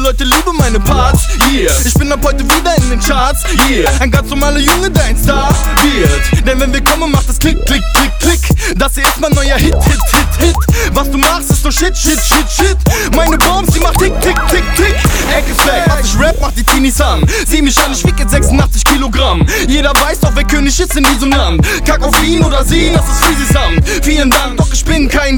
Leute lieben meine Parts, yeah. Ich bin ab heute wieder in den Charts, yeah. Ein ganz normaler Junge, der ein Star wird. Denn wenn wir kommen, macht es Klick, Klick, Klick, Klick. Das hier ist mein neuer Hit, Hit, Hit, Hit. Was du machst, ist nur Shit, Shit, Shit, Shit. Meine Bombs, die macht Tick, Tick, Tick, Tick. Ecke Fleck, was ich rap, macht die Teenies an. Sieh mich an, ich wieg jetzt 86 Kilogramm. Jeder weiß doch, wer König ist in diesem Land. Kack auf ihn oder sie, das ist Freezy Sam. Vielen Dank, doch ich bin kein